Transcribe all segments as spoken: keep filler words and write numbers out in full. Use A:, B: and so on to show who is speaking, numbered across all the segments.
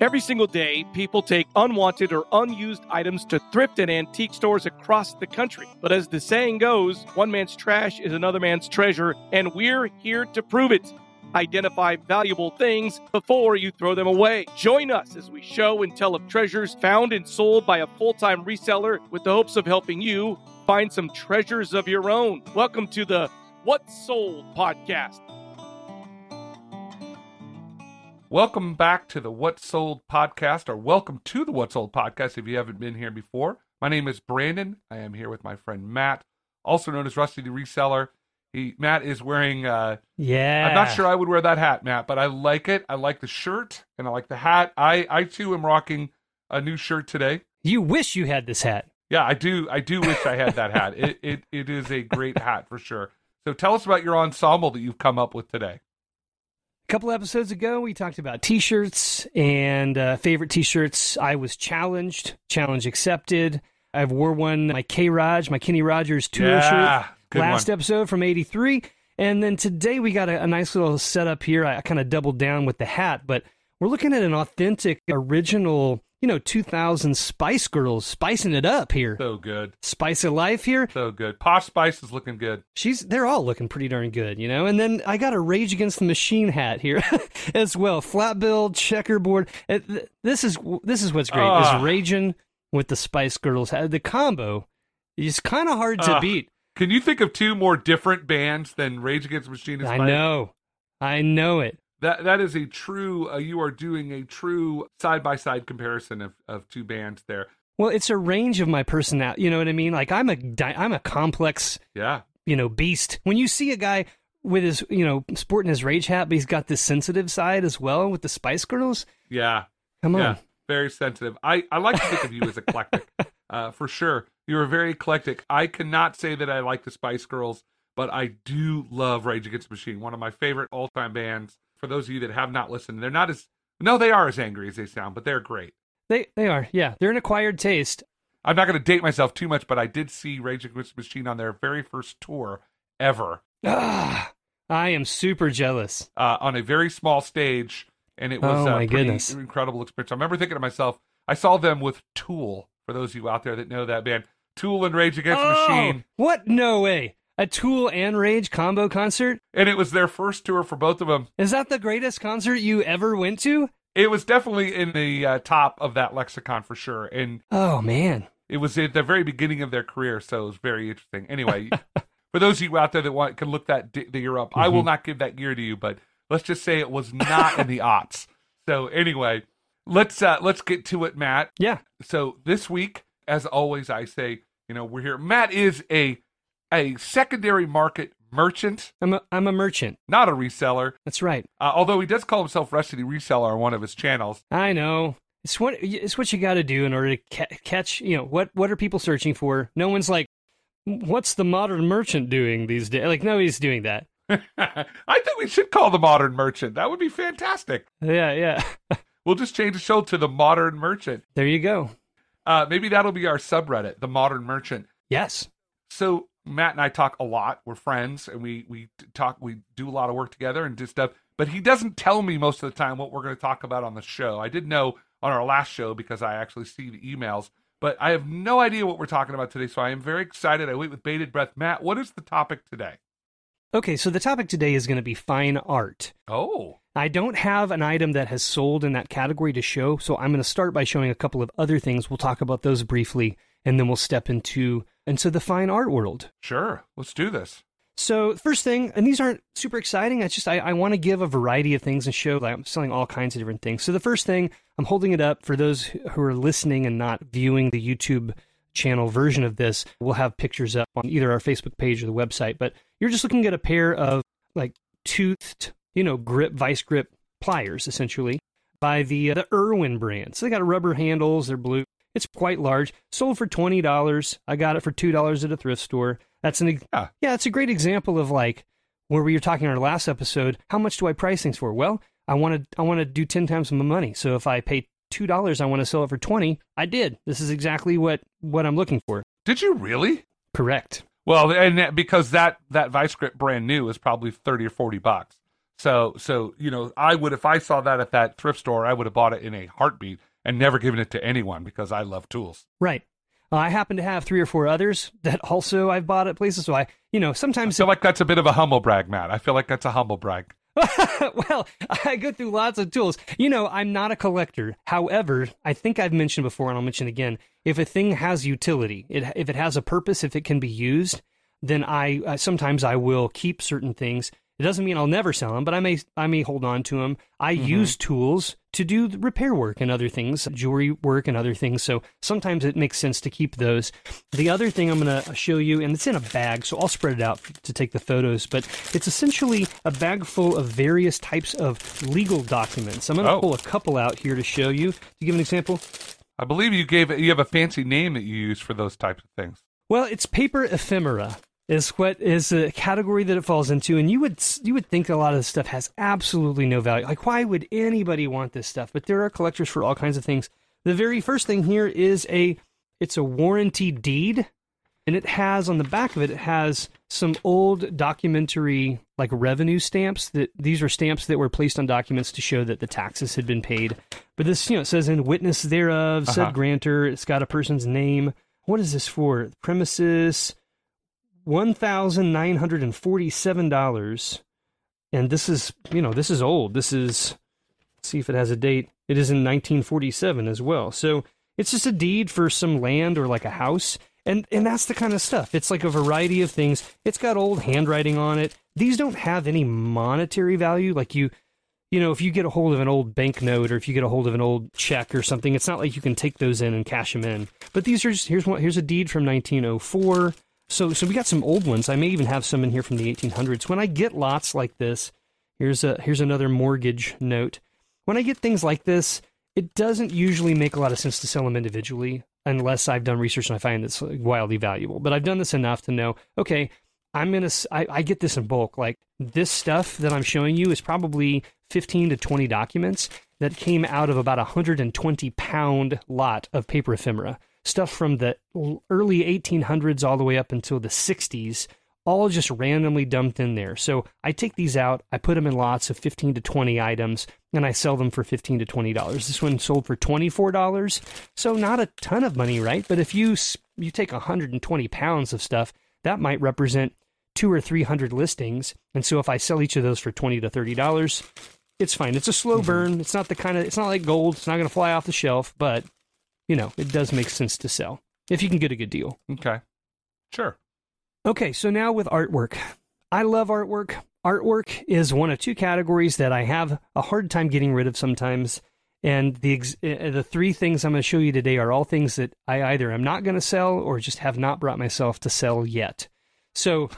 A: Every single day, people take unwanted or unused items to thrift and antique stores across the country. But as the saying goes, one man's trash is another man's treasure, and we're here to prove it. Identify valuable things before you throw them away. Join us as we show and tell of treasures found and sold by a full-time reseller with the hopes of helping you find some treasures of your own. Welcome to the What's Sold podcast.
B: Welcome back to the What's Sold podcast, or welcome to the What's Sold podcast if you haven't been here before. My name is Brandon. I am here with my friend Matt, also known as Rusty the Reseller. He Matt is wearing, uh,
C: yeah.
B: I'm not sure I would wear that hat, Matt, but I like it. I like the shirt, and I like the hat. I, I too, am rocking a new shirt today.
C: You wish you had this hat.
B: Yeah, I do. I do wish I had that hat. It, it It is a great hat for sure. So tell us about your ensemble that you've come up with today.
C: A couple episodes ago, we talked about T-shirts and uh, favorite T-shirts. I was challenged, challenge accepted. I've wore one, my K-Raj, my Kenny Rogers tour
B: yeah,
C: shirt
B: good
C: last
B: one.
C: episode from eighty-three. And then today we got a, a nice little setup here. I, I kind of doubled down with the hat, but we're looking at an authentic, original, you know, two thousand Spice Girls, spicing it up here.
B: So good.
C: Spice of life here.
B: So good. Posh Spice is looking good.
C: She's, they're all looking pretty darn good, you know? And then I got a Rage Against the Machine hat here as well. Flat build, checkerboard. It, this is this is what's great,
B: uh,
C: is Raging with the Spice Girls. The combo is kind of hard to
B: uh,
C: beat.
B: Can you think of two more different bands than Rage Against the Machine and
C: I
B: Spice?
C: know. I know it.
B: That That is a true, uh, you are doing a true side-by-side comparison of, of two bands there.
C: Well, it's a range of my personality, you know what I mean? Like, I'm a, I'm a complex,
B: yeah,
C: you know, beast. When you see a guy with his, you know, sporting his Rage hat, but he's got this sensitive side as well with the Spice Girls.
B: Yeah.
C: Come on.
B: Yeah, very sensitive. I, I like to think of you as eclectic, uh, for sure. You're very eclectic. I cannot say that I like the Spice Girls, but I do love Rage Against the Machine, one of my favorite all-time bands. For those of you that have not listened, they're not as, no, they are as angry as they sound, but they're great.
C: They they are, yeah. They're an acquired taste.
B: I'm not going to date myself too much, but I did see Rage Against the Machine on their very first tour ever.
C: Ah, I am super jealous.
B: Uh, on a very small stage, and it was
C: Oh,
B: a
C: my
B: pretty
C: goodness.
B: incredible experience. I remember thinking to myself, I saw them with Tool, for those of you out there that know that band. Tool and Rage Against the
C: Oh,
B: Machine.
C: what? No way. A Tool and Rage combo concert?
B: And it was their first tour for both of them.
C: Is that the greatest concert you ever went to?
B: It was definitely in the uh, top of that lexicon for sure. And
C: Oh, man.
B: it was at the very beginning of their career, so it was very interesting. Anyway, for those of you out there that want can look that di- the year up, mm-hmm. I will not give that year to you, but let's just say it was not in the aughts. So anyway, let's uh, let's get to it, Matt.
C: Yeah.
B: So this week, as always, I say, you know, we're here. Matt is a a secondary market merchant.
C: I'm a, I'm a merchant.
B: Not a reseller.
C: That's right.
B: Uh, although he does call himself Rusty the Reseller on one of his channels.
C: I know. It's what it's what you got to do in order to ca- catch, you know, what what are people searching for? No one's like, what's the modern merchant doing these days? Like, nobody's doing that.
B: I think we should call the Modern Merchant. That would be fantastic.
C: Yeah, yeah.
B: We'll just change the show to the Modern Merchant.
C: There you go.
B: Uh, maybe that'll be our subreddit, the Modern Merchant.
C: Yes.
B: So Matt and I talk a lot. We're friends, and we we talk. We do a lot of work together and do stuff. But he doesn't tell me most of the time what we're going to talk about on the show. I did know on our last show because I actually see the emails. But I have no idea what we're talking about today, so I am very excited. I wait with bated breath. Matt, what is the topic today?
C: Okay, so the topic today is going to be fine art.
B: Oh.
C: I don't have an item that has sold in that category to show, so I'm going to start by showing a couple of other things. We'll talk about those briefly, and then we'll step into into the fine art world.
B: Sure, let's do this.
C: So first thing, and these aren't super exciting, I just I, I want to give a variety of things and show that I'm selling all kinds of different things. So the first thing, I'm holding it up for those who are listening and not viewing the YouTube channel version of this. We'll have pictures up on either our Facebook page or the website, but you're just looking at a pair of like toothed, you know, grip, vice grip pliers, essentially, by the uh, the Irwin brand. So they got rubber handles, they're blue. It's quite large. Sold for twenty dollars. I got it for two dollars at a thrift store. That's an
B: yeah.
C: yeah, it's a great example of like where we were talking in our last episode. How much do I price things for? Well, I want to I want to do ten times my money. So if I pay two dollars, I want to sell it for twenty. I did. This is exactly what what I'm looking for.
B: Did you really?
C: Correct.
B: Well, and that, because that that vice grip brand new is probably thirty or forty bucks. So, so you know, I would, if I saw that at that thrift store, I would have bought it in a heartbeat and never given it to anyone because I love tools.
C: Right. Uh, I happen to have three or four others that also I've bought at places. So I, you know, sometimes
B: I feel like that's a bit of a humble brag, Matt. I feel like that's a humble brag.
C: Well, I go through lots of tools. You know, I'm not a collector. However, I think I've mentioned before, and I'll mention again, if a thing has utility, it, if it has a purpose, if it can be used, then I uh, sometimes I will keep certain things. It doesn't mean I'll never sell them, but I may I may hold on to them. I mm-hmm. use tools to do repair work and other things, jewelry work and other things. So sometimes it makes sense to keep those. The other thing I'm going to show you, and it's in a bag, so I'll spread it out to take the photos, but it's essentially a bag full of various types of legal documents. I'm going to
B: oh.
C: pull a couple out here to show you. To give an example.
B: I believe you gave you have a fancy name that you use for those types of things.
C: Well, it's paper ephemera. Is what is a category that it falls into, and you would you would think a lot of this stuff has absolutely no value. Like, why would anybody want this stuff? But there are collectors for all kinds of things. The very first thing here is a it's a warranty deed, and it has on the back of it it has some old documentary like revenue stamps. That these are stamps that were placed on documents to show that the taxes had been paid. But this, you know, it says in witness thereof, said uh-huh. grantor. It's got a person's name. What is this for? Premises. one thousand nine hundred forty-seven dollars, and this is, you know, this is old. This is, let's see if it has a date. It is in nineteen forty-seven as well. So it's just a deed for some land or like a house, and, and that's the kind of stuff. It's like a variety of things. It's got old handwriting on it. These don't have any monetary value. Like you, you know, if you get a hold of an old banknote or if you get a hold of an old check or something, it's not like you can take those in and cash them in. But these are just, here's one, here's a deed from nineteen oh four. So so we got some old ones. I may even have some in here from the eighteen hundreds. When I get lots like this, here's a here's another mortgage note. When I get things like this, it doesn't usually make a lot of sense to sell them individually unless I've done research and I find it's wildly valuable. But I've done this enough to know, okay, I'm gonna I, I get this in bulk. Like this stuff that I'm showing you is probably fifteen to twenty documents that came out of about a one hundred twenty pound lot of paper ephemera. Stuff from the early eighteen hundreds all the way up until the sixties, all just randomly dumped in there. So I take these out, I put them in lots of fifteen to twenty items, and I sell them for fifteen to twenty dollars. This one sold for twenty-four dollars, so not a ton of money, right? But if you you take one hundred twenty pounds of stuff, that might represent two or three hundred listings. And so if I sell each of those for twenty to thirty dollars, it's fine. It's a slow mm-hmm. burn. It's not the kind of, it's not like gold. It's not going to fly off the shelf, but you know, it does make sense to sell if you can get a good deal.
B: Okay. Sure.
C: Okay, so now with artwork. I love artwork. Artwork is one of two categories that I have a hard time getting rid of sometimes. And the ex- the three things I'm going to show you today are all things that I either am not going to sell or just have not brought myself to sell yet. So,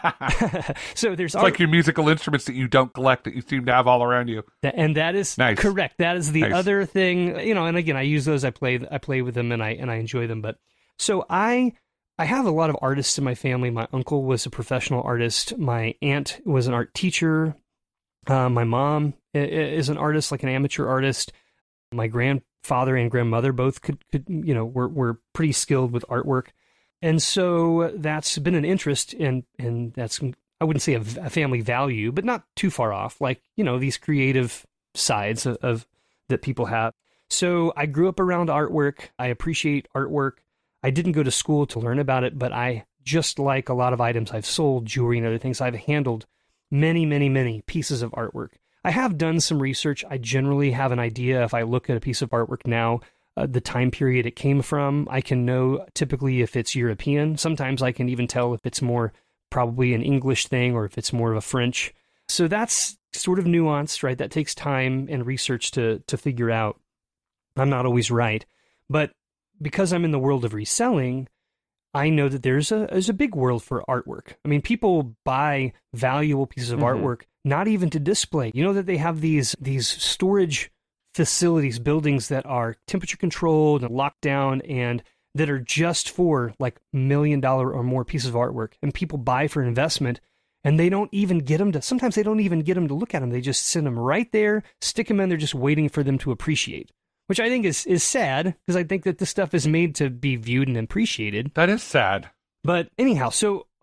C: so there's
B: it's art- like your musical instruments that you don't collect that you seem to have all around you.
C: And that is
B: nice.
C: Correct. That is the
B: nice.
C: other thing, you know. And again, I use those. I play. I play with them, and I and I enjoy them. But so I I have a lot of artists in my family. My uncle was a professional artist. My aunt was an art teacher. Uh, my mom is an artist, like an amateur artist. My grandfather and grandmother both could could you know were were pretty skilled with artwork. And so that's been an interest, and and that's, I wouldn't say a, a family value, but not too far off, like, you know, these creative sides of, of that people have. So I grew up around artwork. I appreciate artwork. I didn't go to school to learn about it, but I, just like a lot of items I've sold, jewelry and other things, I've handled many, many, many pieces of artwork. I have done some research. I generally have an idea if I look at a piece of artwork now, Uh, the time period it came from. I can know typically if it's European. Sometimes I can even tell if it's more probably an English thing or if it's more of a French. So that's sort of nuanced, right? That takes time and research to to figure out. I'm not always right. But because I'm in the world of reselling, I know that there's a there's a big world for artwork. I mean, people buy valuable pieces of mm-hmm. artwork, not even to display. You know that they have these these storage facilities, buildings that are temperature controlled and locked down and that are just for like million dollar or more pieces of artwork, and people buy for investment, and they don't even get them to, sometimes they don't even get them to look at them. They just send them right there, stick them in, they're just waiting for them to appreciate, which I think is, is sad, because I think that this stuff is made to be viewed and appreciated.
B: That is sad.
C: But anyhow, so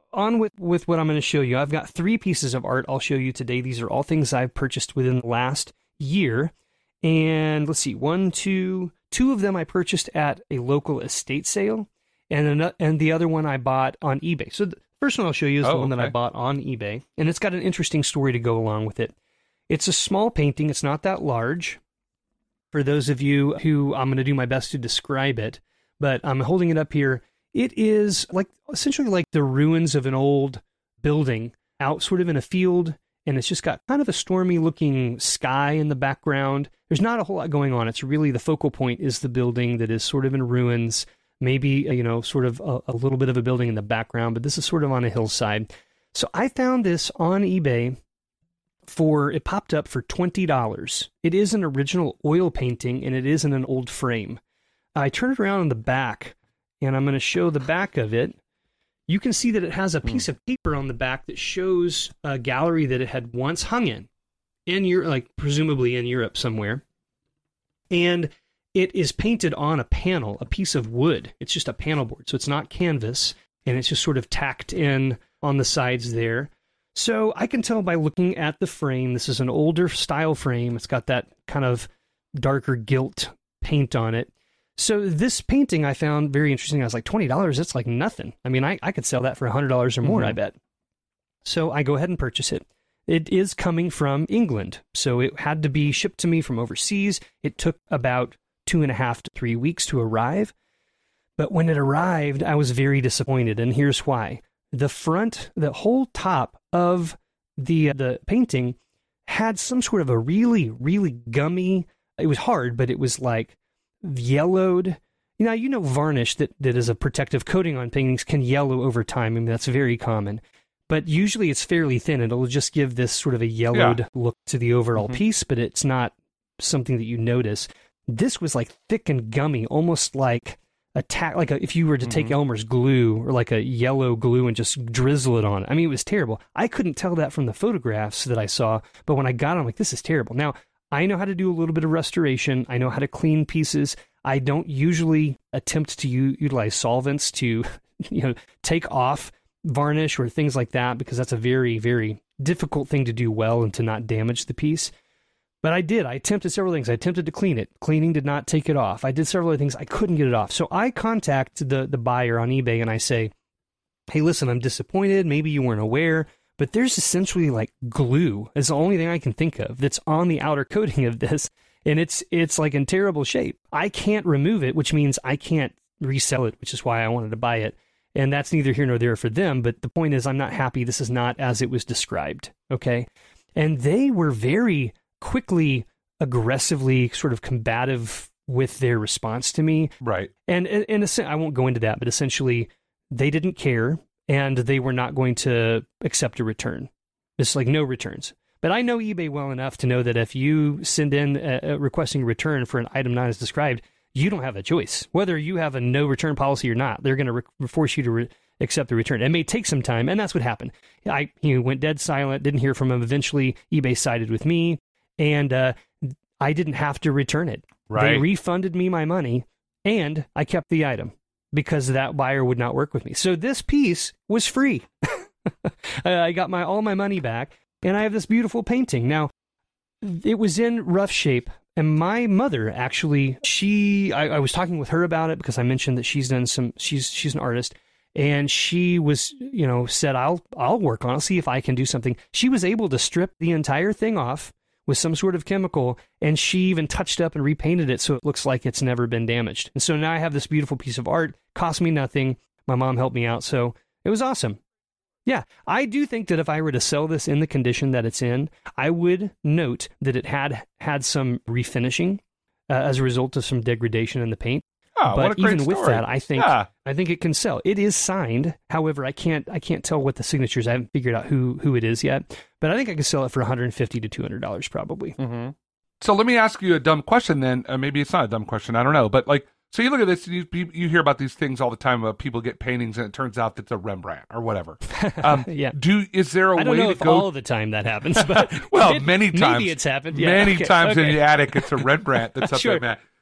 C: on with, with what I'm going to show you. I've got three pieces of art I'll show you today. These are all things I've purchased within the last year. And let's see, one, two, two of them I purchased at a local estate sale, and an, and the other one I bought on eBay. So the first one I'll show you is
B: oh,
C: the one
B: okay.
C: that I bought on eBay, and it's got an interesting story to go along with it. It's a small painting. It's not that large. For those of you who, I'm going to do my best to describe it, but I'm holding it up here. It is like essentially like the ruins of an old building out sort of in a field, and it's just got kind of a stormy looking sky in the background. There's not a whole lot going on. It's really the focal point is the building that is sort of in ruins, maybe, you know, sort of a, a little bit of a building in the background, but this is sort of on a hillside. So I found this on eBay for, it popped up for twenty dollars. It is an original oil painting, and it is in an old frame. I turned it around on the back, and I'm going to show the back of it. You can see that it has a piece of paper on the back that shows a gallery that it had once hung in, in Europe, like presumably in Europe somewhere. And it is painted on a panel, a piece of wood. It's just a panel board, so it's not canvas, and it's just sort of tacked in on the sides there. So I can tell by looking at the frame, this is an older style frame. It's got that kind of darker gilt paint on it. So this painting I found very interesting. I was like, twenty dollars, that's like nothing. I mean, I, I could sell that for one hundred dollars or more, mm-hmm. I bet. So I go ahead and purchase it. It is coming from England, so it had to be shipped to me from overseas. It took about two and a half to three weeks to arrive. But when it arrived, I was very disappointed, and here's why. The front, the whole top of the, uh, the painting had some sort of a really, really gummy, it was hard, but it was like yellowed. You know, you know, varnish that, that is a protective coating on paintings can yellow over time. I mean, that's very common. But usually it's fairly thin. It'll just give this sort of a yellowed yeah. look to the overall mm-hmm. piece, but it's not something that you notice. This was like thick and gummy, almost like a ta- like a, if you were to take mm-hmm. Elmer's glue or like a yellow glue and just drizzle it on. I mean, it was terrible. I couldn't tell that from the photographs that I saw, but when I got it, I'm like, this is terrible. Now, I know how to do a little bit of restoration. I know how to clean pieces. I don't usually attempt to u- utilize solvents to, you know, take off varnish or things like that, because that's a very, very difficult thing to do well and to not damage the piece. But I did. I attempted several things. I attempted to clean it. Cleaning did not take it off. I did several other things. I couldn't get it off. So I contact the, the buyer on eBay and I say, hey, listen, I'm disappointed. Maybe you weren't aware, but there's essentially like glue. It's the only thing I can think of that's on the outer coating of this. And it's it's like in terrible shape. I can't remove it, which means I can't resell it, which is why I wanted to buy it. And that's neither here nor there for them. But the point is, I'm not happy. This is not as it was described. Okay. And they were very quickly, aggressively sort of combative with their response to me.
B: Right.
C: And, and, and I won't go into that, but essentially they didn't care and they were not going to accept a return. It's like no returns. But I know eBay well enough to know that if you send in a, a requesting a return for an item not as described, you don't have a choice. Whether you have a no return policy or not, they're going to re- force you to re- accept the return. It may take some time, and that's what happened. I he went dead silent, didn't hear from him. Eventually, eBay sided with me, and uh, I didn't have to return it.
B: Right.
C: They refunded me my money, and I kept the item because that buyer would not work with me. So this piece was free. I got my all my money back, and I have this beautiful painting. Now, it was in rough shape. And my mother, actually, she, I, I was talking with her about it because I mentioned that she's done some, she's she's an artist, and she was, you know, said, I'll I'll work on it, see if I can do something. She was able to strip the entire thing off with some sort of chemical, and she even touched up and repainted it so it looks like it's never been damaged. And so now I have this beautiful piece of art, cost me nothing. My mom helped me out, so it was awesome. Yeah, I do think that if I were to sell this in the condition that it's in, I would note that it had had some refinishing uh, as a result of some degradation in the paint.
B: Oh,
C: but
B: what a great
C: even
B: story.
C: with that, I think
B: yeah.
C: I think it can sell. It is signed. However, I can't I can't tell what the signatures. I haven't figured out who who it is yet. But I think I can sell it for one hundred fifty to two hundred dollars probably.
B: Mm-hmm. So let me ask you a dumb question then. Uh, maybe it's not a dumb question. I don't know. But like, so you look at this, you, you hear about these things all the time about people get paintings and it turns out that it's a Rembrandt or whatever. Um,
C: yeah.
B: Do is there a
C: I don't
B: way
C: know
B: to
C: if
B: go?
C: all of the time that happens, but
B: well,
C: it,
B: many times.
C: Maybe it's happened. Yeah,
B: many
C: okay,
B: times
C: okay.
B: in the attic, it's a Rembrandt that's up
C: Sure.
B: there, man.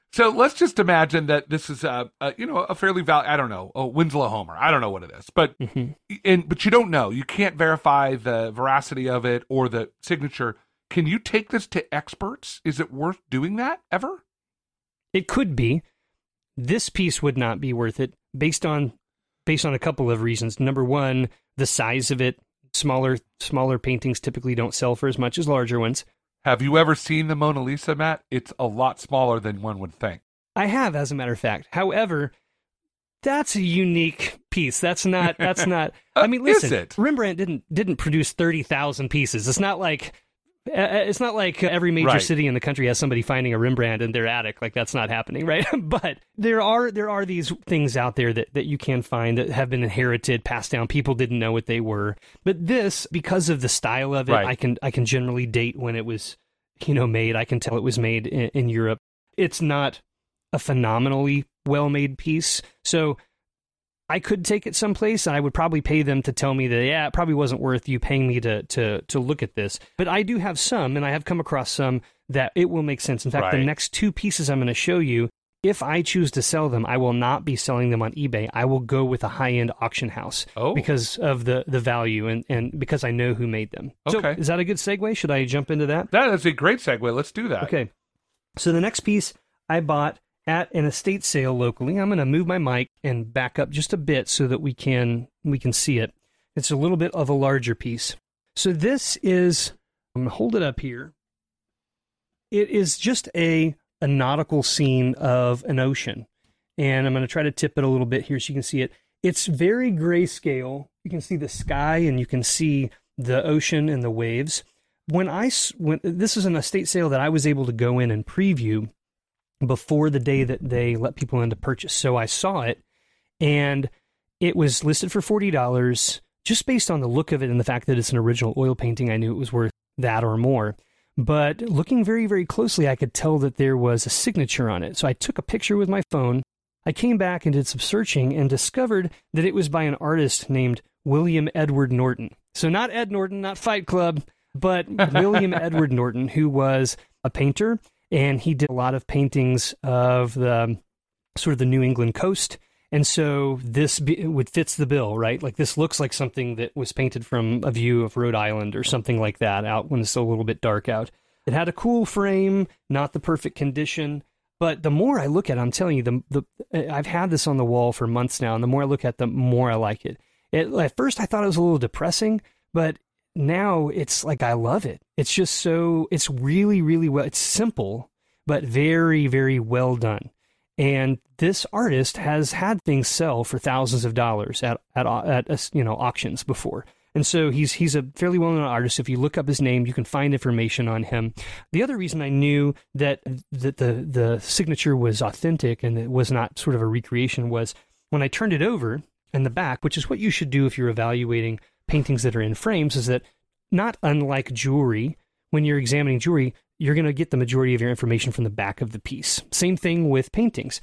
B: So let's just imagine that this is a, a you know a fairly val. I don't know, a Winslow Homer. I don't know what it is, but
C: Mm-hmm.
B: and but you don't know. You can't verify the veracity of it or the signature. Can you take this to experts? Is it worth doing that ever?
C: It could be. This piece would not be worth it based on based on a couple of reasons. Number one, the size of it. Smaller smaller paintings typically don't sell for as much as larger ones.
B: Have you ever seen the Mona Lisa, Matt? It's a lot smaller than one would think.
C: I have, as a matter of fact. However, that's a unique piece. That's not. That's not. I mean, listen.
B: Is it?
C: Rembrandt didn't didn't produce thirty thousand pieces. It's not like. Uh, it's not like every major
B: Right.
C: city in the country has somebody finding a Rembrandt in their attic. Like, that's not happening, right? But there are there are these things out there that, that you can find that have been inherited, passed down. People didn't know what they were. But this, because of the style of it,
B: Right.
C: I can I can generally date when it was, you know, made. I can tell it was made in, in Europe. It's not a phenomenally well-made piece. So I could take it someplace, and I would probably pay them to tell me that, yeah, it probably wasn't worth you paying me to to to look at this. But I do have some, and I have come across some that it will make sense. In fact, the
B: Right.
C: next two pieces I'm going to show you, if I choose to sell them, I will not be selling them on eBay. I will go with a high-end auction house
B: Oh.
C: because of the, the value and, and because I know who made them. So
B: Okay.
C: is that a good segue? Should I jump into that?
B: That is a great segue. Let's do that.
C: Okay. So the next piece I bought at an estate sale locally. I'm going to move my mic and back up just a bit so that we can we can see it. It's a little bit of a larger piece. So this is, I'm going to hold it up here. It is just a, a nautical scene of an ocean. And I'm going to try to tip it a little bit here so you can see it. It's very grayscale. You can see the sky and you can see the ocean and the waves. When I s- when this is an estate sale that I was able to go in and preview before the day that they let people in to purchase. So I saw it, and it was listed for forty dollars. Just based on the look of it and the fact that it's an original oil painting, I knew it was worth that or more. But looking very, very closely, I could tell that there was a signature on it. So I took a picture with my phone. I came back and did some searching and discovered that it was by an artist named William Edward Norton. So not Ed Norton, not Fight Club, but William Edward Norton, who was a painter. And he did a lot of paintings of the sort of the New England coast. And so this be, would fits the bill, right? Like this looks like something that was painted from a view of Rhode Island or something like that out when it's still a little bit dark out. It had a cool frame, not the perfect condition. But the more I look at it, I'm telling you, the, the I've had this on the wall for months now. And the more I look at it, the more I like it. it. At first, I thought it was a little depressing, but now it's like I love it. It's just so, it's really, really well, it's simple, but very, very well done. And this artist has had things sell for thousands of dollars at at at you know auctions before. And so he's he's a fairly well-known artist. If you look up his name, you can find information on him. The other reason I knew that that the the signature was authentic and it was not sort of a recreation was when I turned it over in the back, which is what you should do if you're evaluating paintings that are in frames, is that not unlike jewelry, when you're examining jewelry, you're going to get the majority of your information from the back of the piece. Same thing with paintings.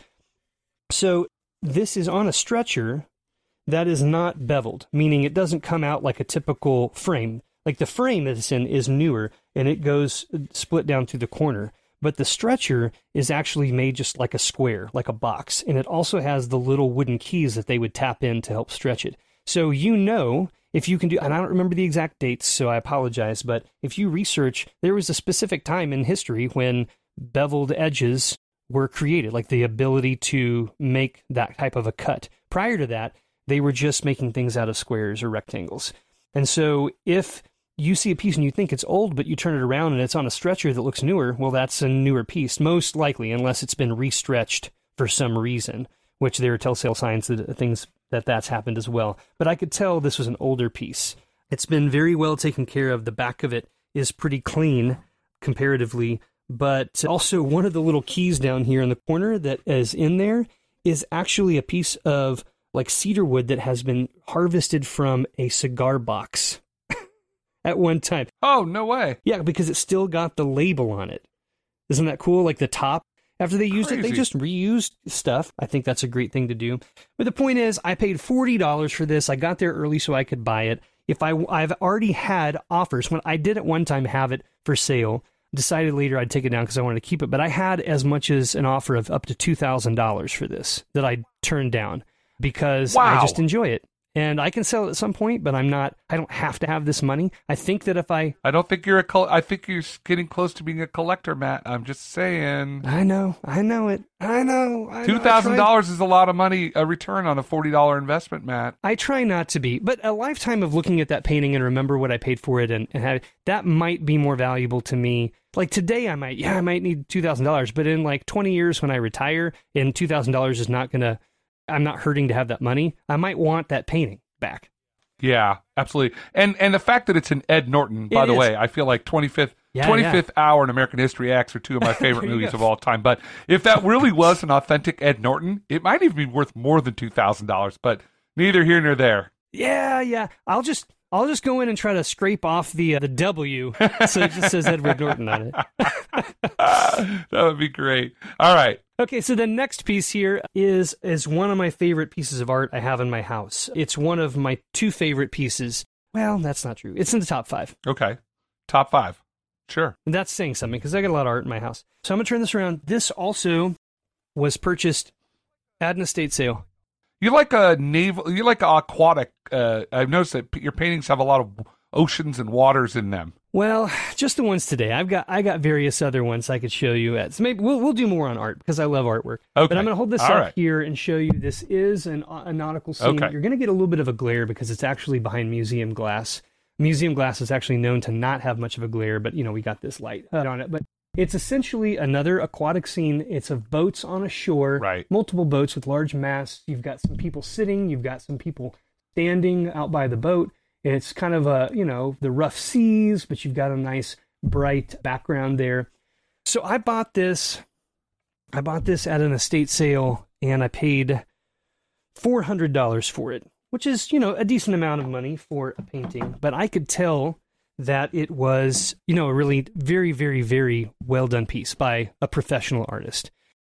C: So this is on a stretcher that is not beveled, meaning it doesn't come out like a typical frame. Like the frame that it's in is newer, and it goes split down through the corner. But the stretcher is actually made just like a square, like a box. And it also has the little wooden keys that they would tap in to help stretch it. So you know, if you can do, and I don't remember the exact dates, so I apologize, but if you research, there was a specific time in history when beveled edges were created, like the ability to make that type of a cut. Prior to that, they were just making things out of squares or rectangles. And so if you see a piece and you think it's old, but you turn it around and it's on a stretcher that looks newer, well, that's a newer piece, most likely, unless it's been restretched for some reason, which there are telltale signs that things that that's happened as well. But I could tell this was an older piece. It's been very well taken care of. The back of it is pretty clean comparatively, but also one of the little keys down here in the corner that is in there is actually a piece of like cedar wood that has been harvested from a cigar box at one time.
B: Oh, no way.
C: Yeah, because it's still got the label on it. Isn't that cool? Like the top. After they used
B: Crazy.
C: it, they just reused stuff. I think that's a great thing to do. But the point is, I paid forty dollars for this. I got there early so I could buy it. If I, I've already had offers. When I did at one time have it for sale, Decided later I'd take it down because I wanted to keep it, but I had as much as an offer of up to two thousand dollars for this that I turned down because
B: Wow.
C: I just enjoy it. And I can sell it at some point, but I'm not, I don't have to have this money. I think that if I...
B: I don't think you're a, col- I think you're getting close to being a collector, Matt. I'm just saying.
C: I know, I know it. I know. I know.
B: two thousand dollars is a lot of money, a return on a forty dollars investment, Matt.
C: I try not to be, but a lifetime of looking at that painting and remember what I paid for it and, and have, that might be more valuable to me. Like today I might, yeah, I might need two thousand dollars, but in like twenty years when I retire and two thousand dollars is not going to, I'm not hurting to have that money, I might want that painting back.
B: Yeah, absolutely. And and the fact that it's an Ed Norton, by
C: It
B: the
C: is.
B: way, I feel like twenty-fifth
C: Yeah,
B: twenty-fifth Hour and American History X are two of my favorite
C: There you
B: movies
C: go.
B: of all time. But if that really was an authentic Ed Norton, it might even be worth more than two thousand dollars. But neither here nor there.
C: Yeah, yeah. I'll just I'll just go in and try to scrape off the uh, the W so it just says Edward Norton on it.
B: That would be great. All right.
C: Okay, so the next piece here is is one of my favorite pieces of art I have in my house. It's one of my two favorite pieces. Well, that's not true. It's in the top five.
B: Okay. Top five. Sure.
C: And that's saying something because I got a lot of art in my house. So I'm going to turn this around. This also was purchased at an estate sale.
B: You like a naval, you like aquatic. Uh, I've noticed that p- your paintings have a lot of oceans and waters in them.
C: Well, just the ones today. I've got I got various other ones I could show you at. So maybe we'll we'll do more on art because I love artwork.
B: Okay.
C: But I'm going to hold this
B: All
C: up
B: right.
C: here and show you. This is an, a nautical scene.
B: Okay.
C: You're going to get a little bit of a glare because it's actually behind museum glass. Museum glass is actually known to not have much of a glare, but you know we got this light on it. But it's essentially another aquatic scene. It's of boats on a shore,
B: Right.
C: multiple boats with large masts. You've got some people sitting. You've got some people standing out by the boat. It's kind of a, you know, the rough seas, but you've got a nice bright background there. So I bought this, I bought this at an estate sale and I paid four hundred dollars for it, which is, you know, a decent amount of money for a painting. But I could tell that it was, you know, a really very, very, very well done piece by a professional artist.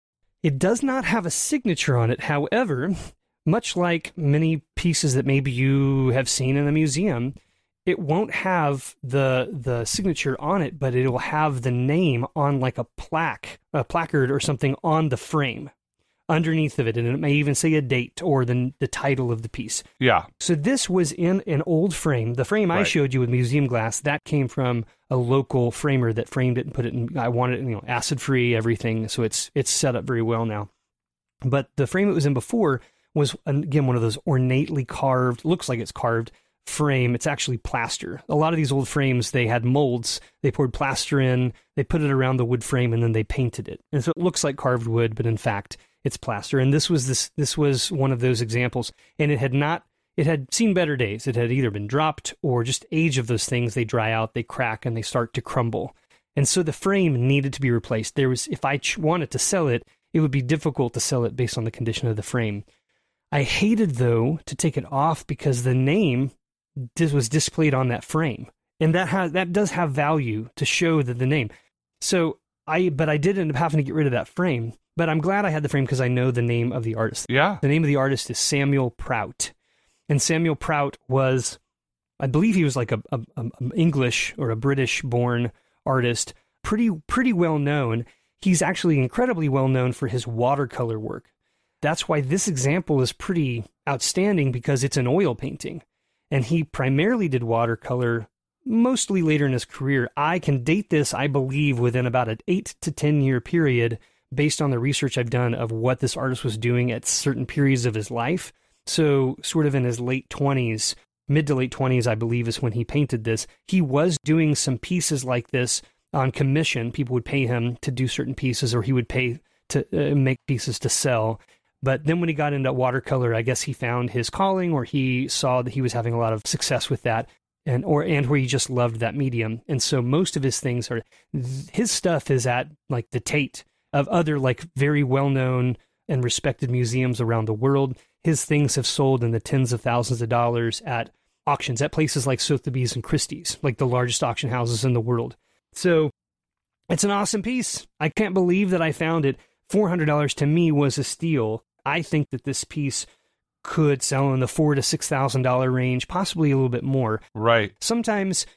C: It does not have a signature on it, however, much like many pieces that maybe you have seen in a museum, it won't have the the signature on it, but it will have the name on like a plaque, a placard or something on the frame underneath of it, and it may even say a date or the the title of the piece.
B: Yeah.
C: So this was in an old frame. The frame I
B: Right.
C: showed you with museum glass, that came from a local framer that framed it and put it in. I wanted it, you know, acid free, everything. So it's it's set up very well now. But the frame it was in before was, again, one of those ornately carved, looks like it's carved frame. It's actually plaster. A lot of these old frames, they had molds. They poured plaster in, they put it around the wood frame, and then they painted it. And so it looks like carved wood, but in fact, it's plaster. And this was this this was one of those examples. And it had not, it had seen better days. It had either been dropped or just age of those things. They dry out, they crack, and they start to crumble. And so the frame needed to be replaced. There was, if I ch- wanted to sell it, it would be difficult to sell it based on the condition of the frame. I hated, though, to take it off because the name dis- was displayed on that frame. And that has, that does have value to show that the name. So I, but I did end up having to get rid of that frame. But I'm glad I had the frame because I know the name of the artist.
B: Yeah.
C: The name of the artist is Samuel Prout. And Samuel Prout was, I believe he was like a, a, a English or a British-born artist, pretty pretty well known. He's actually incredibly well known for his watercolor work. That's why this example is pretty outstanding because it's an oil painting. And he primarily did watercolor mostly later in his career. I can date this, I believe, within about an eight to ten year period based on the research I've done of what this artist was doing at certain periods of his life. So sort of in his late twenties, mid to late twenties, I believe, is when he painted this. He was doing some pieces like this on commission. People would pay him to do certain pieces, or he would pay to uh, make pieces to sell. But then when he got into watercolor, I guess he found his calling, or he saw that he was having a lot of success with that, and or and where he just loved that medium. And so most of his things are, his stuff is at like the Tate of other like very well-known and respected museums around the world. His things have sold in the tens of thousands of dollars at auctions, at places like Sotheby's and Christie's, like the largest auction houses in the world. So it's an awesome piece. I can't believe that I found it. four hundred dollars to me was a steal. I think that this piece could sell in the four to six thousand dollar range, possibly a little bit more.
B: Right.
C: Sometimes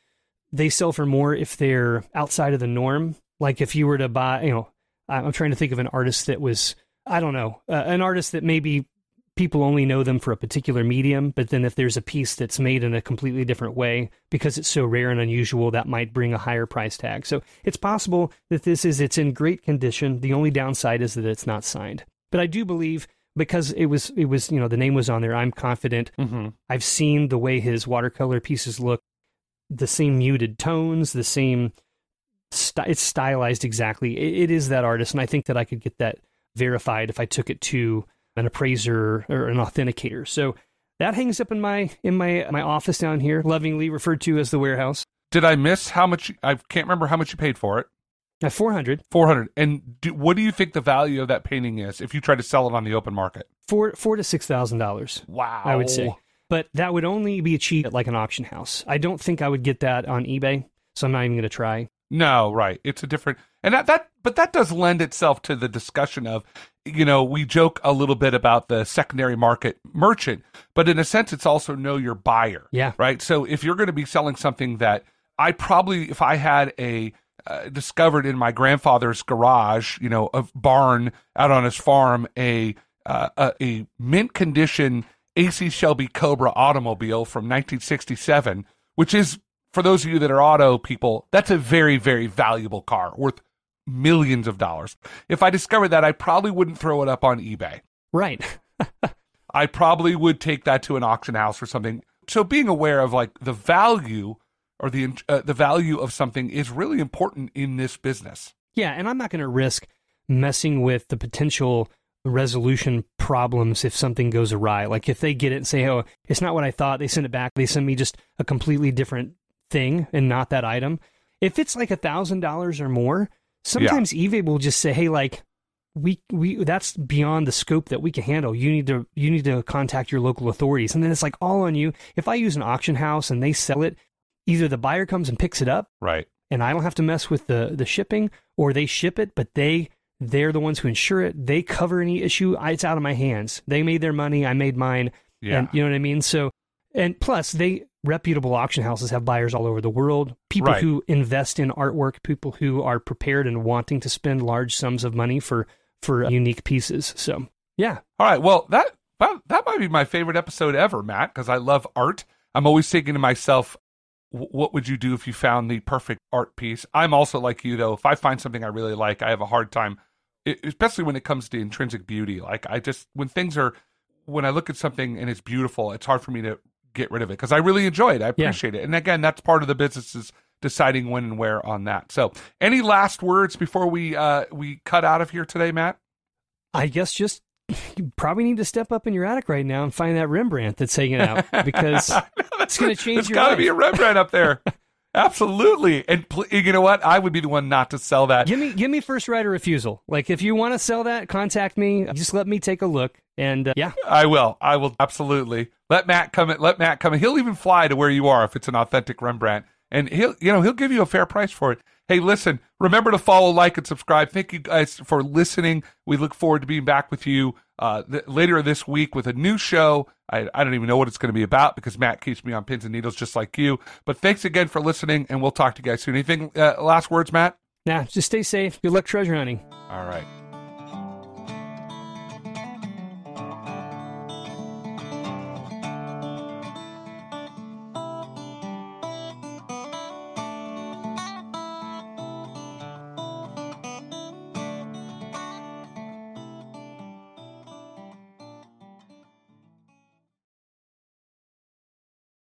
C: they sell for more if they're outside of the norm. Like if you were to buy, you know, I'm trying to think of an artist that was, I don't know, uh, an artist that maybe people only know them for a particular medium, but then if there's a piece that's made in a completely different way because it's so rare and unusual, that might bring a higher price tag. So it's possible that this is, it's in great condition. The only downside is that it's not signed. But I do believe, because it was, it was, you know, the name was on there, I'm confident.
B: Mm-hmm.
C: I've seen the way his watercolor pieces look, the same muted tones, the same, st- it's stylized exactly. It, it is that artist, and I think that I could get that verified if I took it to an appraiser or an authenticator. So that hangs up in my in my my office down here, lovingly referred to as the warehouse.
B: Did I miss how much? I can't remember how much you paid for it.
C: At four hundred.
B: four hundred. And do, what do you think the value of that painting is if you try to sell it on the open market?
C: Four four to six thousand dollars.
B: Wow.
C: I would say. But that would only be achieved at like an auction house. I don't think I would get that on eBay, so I'm not even going to try.
B: No, right. It's a different, and that, that, but that does lend itself to the discussion of, you know, we joke a little bit about the secondary market merchant, but in a sense, it's also know your buyer.
C: Yeah.
B: Right. So if you're going to be selling something that I probably, if I had a, uh, discovered in my grandfather's garage, you know, a barn out on his farm, a, uh, a, a mint condition A C Shelby Cobra automobile from nineteen sixty-seven, which is, for those of you that are auto people, that's a very, very valuable car worth millions of dollars. If I discovered that, I probably wouldn't throw it up on eBay.
C: Right.
B: I probably would take that to an auction house or something. So being aware of like the value or the uh, the value of something is really important in this business.
C: Yeah, and I'm not going to risk messing with the potential resolution problems if something goes awry. Like if they get it and say, oh, it's not what I thought, they send it back, they send me just a completely different thing and not that item. If it's like a thousand dollars or more, sometimes yeah. eBay will just say, hey, like we we that's beyond the scope that we can handle. You need to you need to contact your local authorities. And then it's like all on you. If I use an auction house and they sell it, either the buyer comes and picks it up,
B: right,
C: and I don't have to mess with the the shipping, or they ship it, but they they're the ones who insure it. They cover any issue. I, it's out of my hands. They made their money. I made mine.
B: Yeah.
C: And you know what I mean? So, and plus they reputable auction houses have buyers all over the world, people
B: right.
C: who invest in artwork, people who are prepared and wanting to spend large sums of money for, for unique pieces. So, yeah.
B: All right. Well, that, that, that might be my favorite episode ever, Matt, because I love art. I'm always thinking to myself, what would you do if you found the perfect art piece? I'm also like you, though. If I find something I really like, I have a hard time, especially when it comes to intrinsic beauty. Like I just, when things are, when I look at something and it's beautiful, it's hard for me to get rid of it because I really enjoy it. I appreciate yeah. it. And again, that's part of the business is deciding when and where on that. So any last words before we, uh, we cut out of here today, Matt?
C: I guess just, you probably need to step up in your attic right now and find that Rembrandt that's hanging out because it's going to change
B: There's
C: your
B: gotta
C: life.
B: be a Rembrandt up there. Absolutely. And pl- you know what? I would be the one not to sell that.
C: Give me give me first right of refusal. Like if you want to sell that, contact me. Just let me take a look. And uh, yeah.
B: I will. I will absolutely. Let Matt come in. Let Matt come in. He'll even fly to where you are if it's an authentic Rembrandt. And he'll, you know, he'll give you a fair price for it. Hey, listen, remember to follow, like, and subscribe. Thank you guys for listening. We look forward to being back with you uh, th- later this week with a new show. I, I don't even know what it's going to be about because Matt keeps me on pins and needles just like you. But thanks again for listening, and we'll talk to you guys soon. Anything, uh, last words, Matt?
C: Nah, just stay safe. Good luck treasure hunting.
B: All right.